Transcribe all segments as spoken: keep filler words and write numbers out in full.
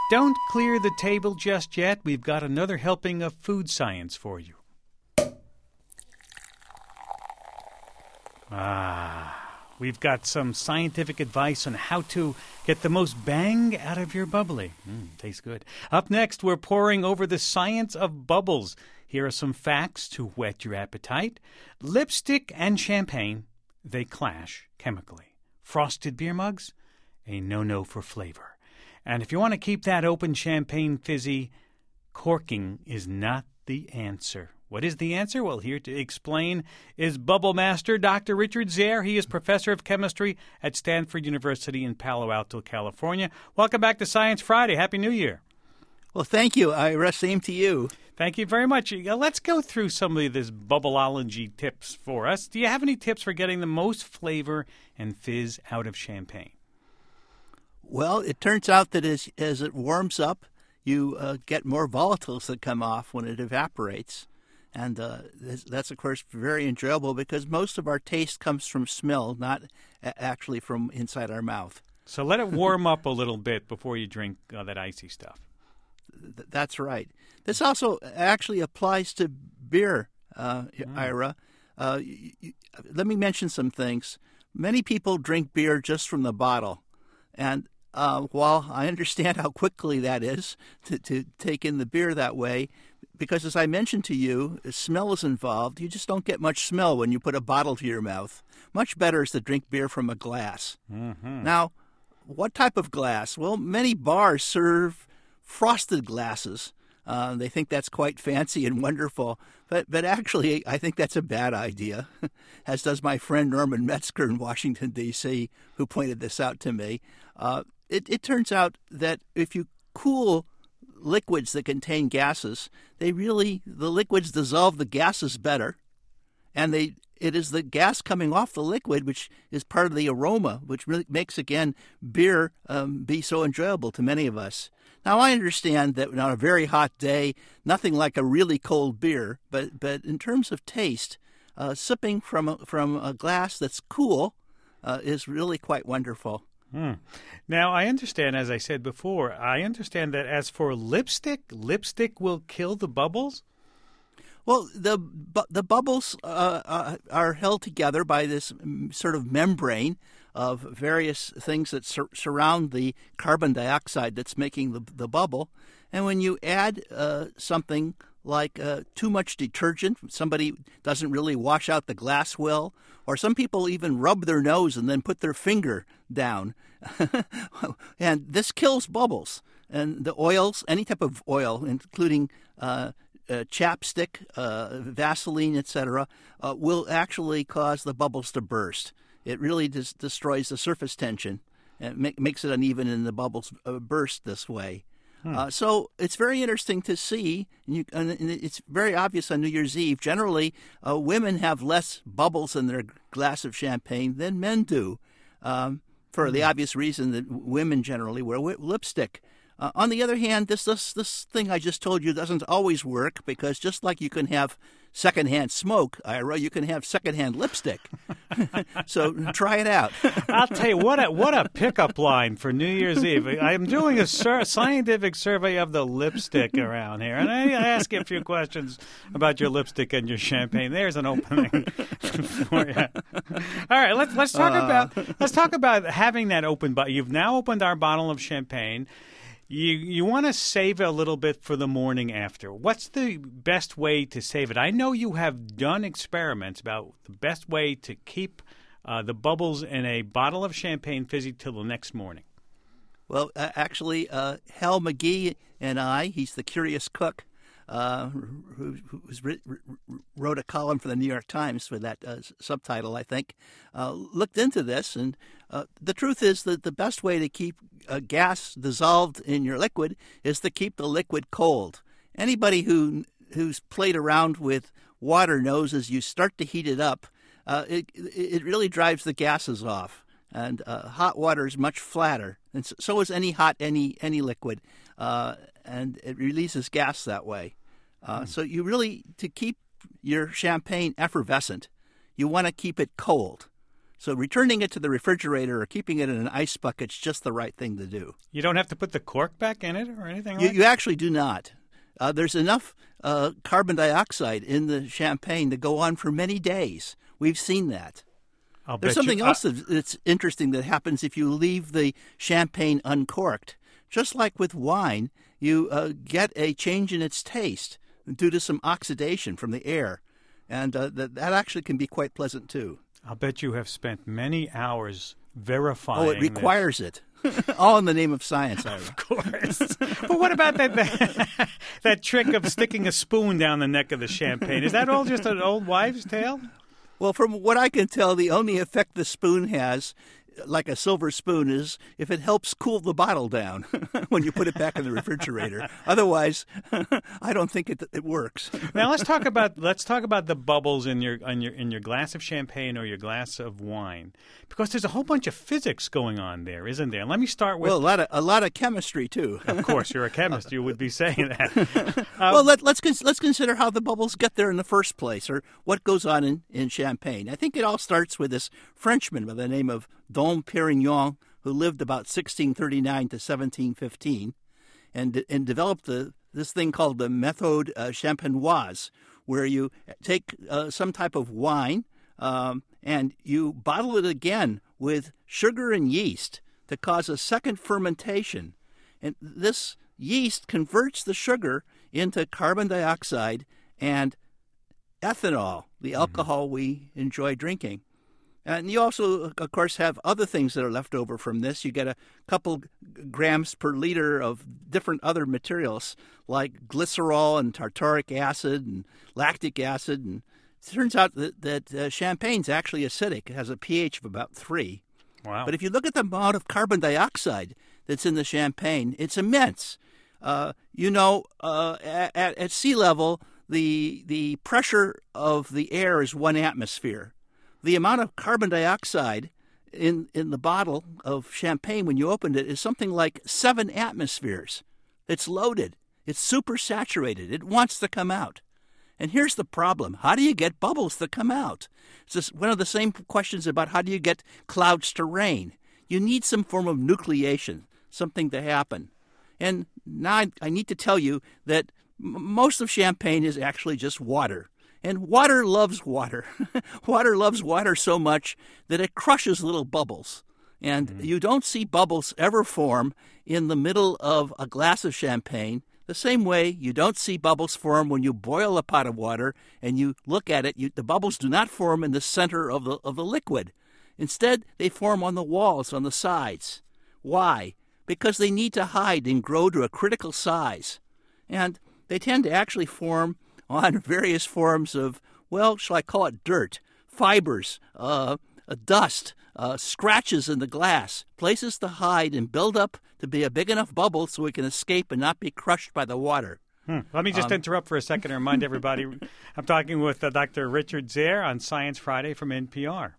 Don't clear the table just yet. We've got another helping of food science for you. Ah, we've got some scientific advice on how to get the most bang out of your bubbly. Mm, tastes good. Up next, we're poring over the science of bubbles. Here are some facts to whet your appetite. Lipstick and champagne, they clash chemically. Frosted beer mugs, a no-no for flavor. And if you want to keep that open champagne fizzy, corking is not the answer. What is the answer? Well, here to explain is Bubble Master Doctor Richard Zare. He is professor of chemistry at Stanford University in Palo Alto, California. Welcome back to Science Friday. Happy New Year. Well, thank you, Ira. Same to you. Thank you very much. Let's go through some of this bubbleology tips for us. Do you have any tips for getting the most flavor and fizz out of champagne? Well, it turns out that as, as it warms up, you uh, get more volatiles that come off when it evaporates. And uh, this, that's, of course, very enjoyable because most of our taste comes from smell, not a- actually from inside our mouth. So let it warm up a little bit before you drink uh, that icy stuff. Th- that's right. This also actually applies to beer, uh, mm. Ira. Uh, y- y- let me mention some things. Many people drink beer just from the bottle. And uh, while I understand how quickly that is to, to take in the beer that way, because as I mentioned to you, smell is involved. You just don't get much smell when you put a bottle to your mouth. Much better is to drink beer from a glass. Mm-hmm. Now, what type of glass? Well, many bars serve frosted glasses. Uh, they think that's quite fancy and wonderful. But but actually, I think that's a bad idea, as does my friend Norman Metzger in Washington, D C, who pointed this out to me. Uh, it, it turns out that if you cool liquids that contain gases, they really, the liquids dissolve the gases better, and they it is the gas coming off the liquid which is part of the aroma, which really makes, again, beer um, be so enjoyable to many of us. Now, I understand that on a very hot day, nothing like a really cold beer, but but in terms of taste, uh, sipping from a, from a glass that's cool uh, is really quite wonderful. Hmm. Now, I understand, as I said before, I understand that as for lipstick, lipstick will kill the bubbles? Well, the bu- the bubbles uh, uh, are held together by this sort of membrane of various things that sur- surround the carbon dioxide that's making the, the bubble. And when you add uh, something like uh, too much detergent, somebody doesn't really wash out the glass well, or some people even rub their nose and then put their finger down. And this kills bubbles. And the oils, any type of oil, including uh, uh, chapstick, uh, Vaseline, et cetera, uh, will actually cause the bubbles to burst. It really dis- destroys the surface tension and make, makes it uneven, and the bubbles uh, burst this way. Hmm. Uh, so it's very interesting to see, and, you, and it's very obvious on New Year's Eve. Generally, uh, women have less bubbles in their glass of champagne than men do, um, for hmm. the obvious reason that women generally wear lipstick. Uh, on the other hand, this, this this thing I just told you doesn't always work, because just like you can have secondhand smoke, Ira, you can have secondhand lipstick. So try it out. I'll tell you, what a, what a pickup line for New Year's Eve. I'm doing a sur- scientific survey of the lipstick around here, and I ask you a few questions about your lipstick and your champagne. There's an opening for you. All right, let's let's talk uh. about let's talk about having that open. But you've now opened our bottle of champagne. You you want to save it a little bit for the morning after. What's the best way to save it? I know you have done experiments about the best way to keep uh, the bubbles in a bottle of champagne fizzy till the next morning. Well, uh, actually, uh, Hal McGee and I, he's the curious cook, uh, who, who was writ, wrote a column for the New York Times for that uh, subtitle, I think, uh, looked into this. And uh, the truth is that the best way to keep uh, gas dissolved in your liquid is to keep the liquid cold. Anybody who who's played around with water knows as you start to heat it up, uh, it, it really drives the gases off. And uh, hot water is much flatter, and so is any hot any any liquid, uh, and it releases gas that way. Uh, mm. So you really, to keep your champagne effervescent, you want to keep it cold. So returning it to the refrigerator or keeping it in an ice bucket is just the right thing to do. You don't have to put the cork back in it or anything You, like you actually do not. Uh, there's enough uh, carbon dioxide in the champagne to go on for many days. We've seen that. I'll There's bet something you, else uh, that's interesting that happens if you leave the champagne uncorked. Just like with wine, you uh, get a change in its taste due to some oxidation from the air. And uh, that, that actually can be quite pleasant, too. I'll bet you have spent many hours verifying Oh, it requires it. All in the name of science, Ira. Of course. But what about that, that that trick of sticking a spoon down the neck of the champagne? Is that all just an old wives' tale? Well, from what I can tell, the only effect the spoon has, like a silver spoon, is if it helps cool the bottle down when you put it back in the refrigerator. Otherwise, I don't think it it works. Now let's talk about let's talk about the bubbles in your in your in your glass of champagne or your glass of wine, because there's a whole bunch of physics going on there, isn't there? Let me start with Well, a lot of a lot of chemistry too. Of course, you're a chemist. You would be saying that. Um, well, let, let's cons- let's consider how the bubbles get there in the first place, or what goes on in, in champagne. I think it all starts with this Frenchman by the name of Dom Pérignon, who lived about sixteen thirty-nine to seventeen fifteen, and and developed the this thing called the méthode uh, champenoise, where you take uh, some type of wine um, and you bottle it again with sugar and yeast to cause a second fermentation, and this yeast converts the sugar into carbon dioxide and ethanol, the alcohol mm-hmm. we enjoy drinking. And you also, of course, have other things that are left over from this. You get a couple grams per liter of different other materials like glycerol and tartaric acid and lactic acid. And it turns out that, that uh, champagne's actually acidic. It has a pH of about three. Wow. But if you look at the amount of carbon dioxide that's in the champagne, it's immense. Uh, you know, uh, at, at sea level, the the pressure of the air is one atmosphere. The amount of carbon dioxide in, in the bottle of champagne when you opened it is something like seven atmospheres. It's loaded. It's supersaturated. It wants to come out. And here's the problem. How do you get bubbles to come out? It's just one of the same questions about how do you get clouds to rain. You need some form of nucleation, something to happen. And now I, I need to tell you that m- most of champagne is actually just water. And water loves water. Water loves water so much that it crushes little bubbles. And mm-hmm. you don't see bubbles ever form in the middle of a glass of champagne. The same way you don't see bubbles form when you boil a pot of water and you look at it. You, the bubbles do not form in the center of the of the liquid. Instead, they form on the walls, on the sides. Why? Because they need to hide and grow to a critical size. And they tend to actually form on various forms of, well, shall I call it dirt, fibers, uh, dust, uh, scratches in the glass, places to hide and build up to be a big enough bubble so it can escape and not be crushed by the water. Hmm. Let me just um, interrupt for a second and remind everybody, I'm talking with uh, Doctor Richard Zehr on Science Friday from N P R.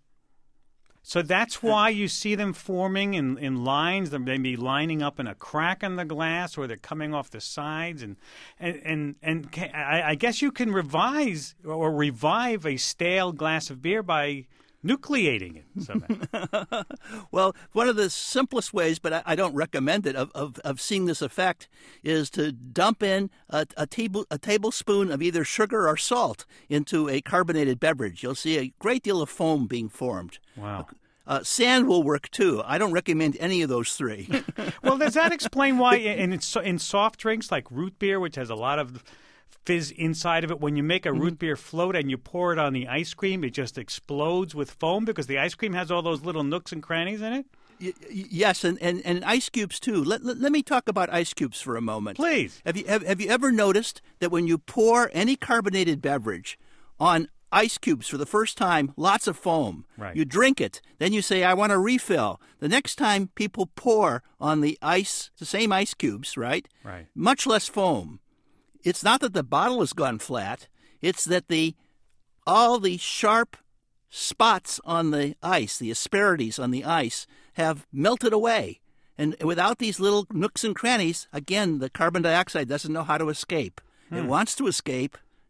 So that's why you see them forming in, in lines. They may be lining up in a crack in the glass, or they're coming off the sides. And and and, and can, I, I guess you can revise or revive a stale glass of beer by nucleating it somehow. Well, one of the simplest ways, but I, I don't recommend it, of, of, of seeing this effect is to dump in a, a, table, a tablespoon of either sugar or salt into a carbonated beverage. You'll see a great deal of foam being formed. Wow. Uh, sand will work, too. I don't recommend any of those three. Well, does that explain why in, in, in soft drinks like root beer, which has a lot of fizz inside of it, when you make a root beer float and you pour it on the ice cream, it just explodes with foam because the ice cream has all those little nooks and crannies in it? Y- yes, and, and, and ice cubes, too. Let, let, let me talk about ice cubes for a moment. Please. Have you, have, have you ever noticed that when you pour any carbonated beverage on ice cubes for the first time, lots of foam. Right. You drink it. Then you say, I want a refill. The next time people pour on the ice, the same ice cubes, right? Right. Much less foam. It's not that the bottle has gone flat. It's that the all the sharp spots on the ice, the asperities on the ice, have melted away. And without these little nooks and crannies, again, the carbon dioxide doesn't know how to escape. Hmm. It wants to escape,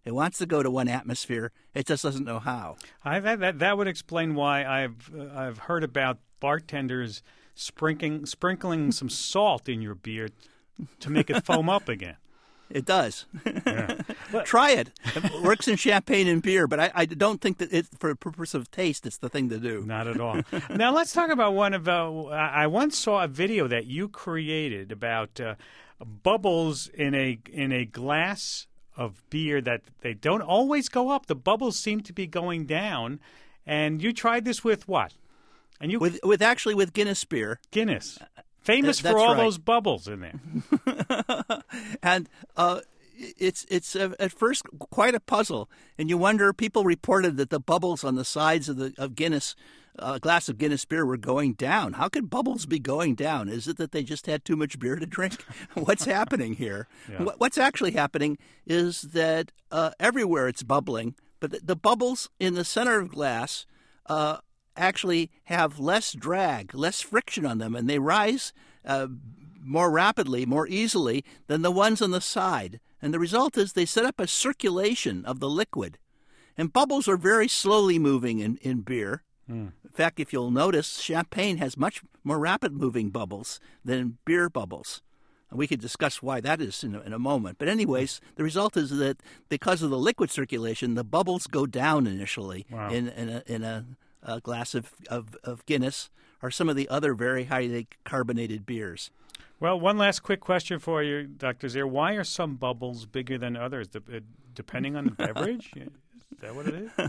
It wants to go to one atmosphere. It just doesn't know how. I, that, that that would explain why I've uh, I've heard about bartenders sprinkling sprinkling some salt in your beer to make it foam up again. It does. Yeah. Try it. It works in champagne and beer, but I, I don't think that it, for the purpose of taste, it's the thing to do. Not at all. Now let's talk about one of. Uh, I once saw a video that you created about uh, bubbles in a in a glass of beer that they don't always go up. The bubbles seem to be going down, and you tried this with what? And you with with actually with Guinness beer. Guinness. Famous Th- for all right. those bubbles in there. and uh, it's it's uh, at first quite a puzzle, and you wonder. People reported that the bubbles on the sides of the of Guinness, a uh, glass of Guinness beer, were going down. How could bubbles be going down? Is it that they just had too much beer to drink? What's happening here? Yeah. What, what's actually happening is that uh, everywhere it's bubbling, but the, the bubbles in the center of glass. Uh, actually have less drag, less friction on them, and they rise uh, more rapidly, more easily than the ones on the side. And the result is they set up a circulation of the liquid. And bubbles are very slowly moving in, in beer. Mm. In fact, if you'll notice, champagne has much more rapid moving bubbles than beer bubbles. And we could discuss why that is in a, in a moment. But anyways, the result is that because of the liquid circulation, the bubbles go down initially wow. in, in a, in a A glass of, of, of Guinness or some of the other very highly carbonated beers. Well, one last quick question for you, Doctor Zier. Why are some bubbles bigger than others, depending on the beverage? Is that what it is?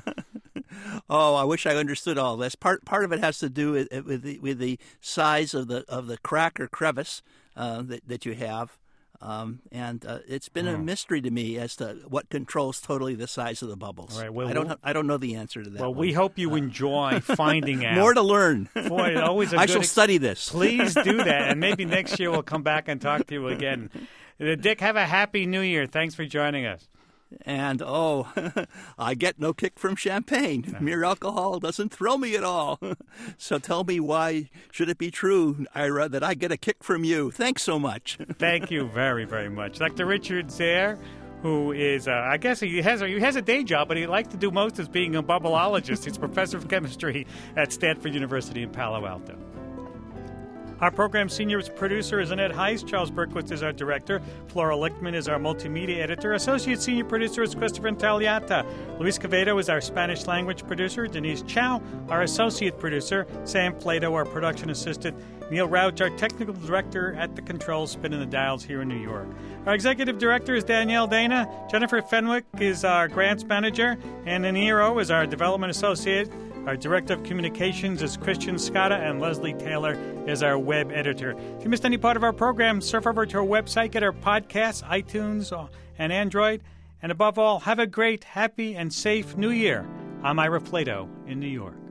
Oh, I wish I understood all this. Part part of it has to do with with the, with the size of the of the crack or crevice uh, that that you have. Um, and uh, it's been oh. a mystery to me as to what controls totally the size of the bubbles. All right, well, I don't. we'll, I don't know the answer to that. Well, one. we hope you uh, enjoy finding out. More to learn. Boy, always. A I good shall ex- study this. Please do that, and maybe next year we'll come back and talk to you again. Uh, Dick, have a happy New Year. Thanks for joining us. And, oh, I get no kick from champagne. Mere alcohol doesn't thrill me at all. So tell me, why should it be true, Ira, that I get a kick from you? Thanks so much. Thank you very, very much. Doctor Richard Zier, who is, uh, I guess he has, a, he has a day job, but he likes to do most as being a bubbleologist. He's professor of chemistry at Stanford University in Palo Alto. Our program senior producer is Annette Heiss. Charles Berkowitz is our director. Flora Lichtman is our multimedia editor. Associate senior producer is Christopher Intagliata. Luis Quevedo is our Spanish language producer. Denise Chow, our associate producer. Sam Plato, our production assistant. Neil Rauch, our technical director at the controls, spinning the dials here in New York. Our executive director is Danielle Dana. Jennifer Fenwick is our grants manager. And Nero is our development associate. Our Director of Communications is Christian Scotta, and Leslie Taylor is our web editor. If you missed any part of our program, surf over to our website, get our podcasts, iTunes, and Android. And above all, have a great, happy, and safe New Year. I'm Ira Flato in New York.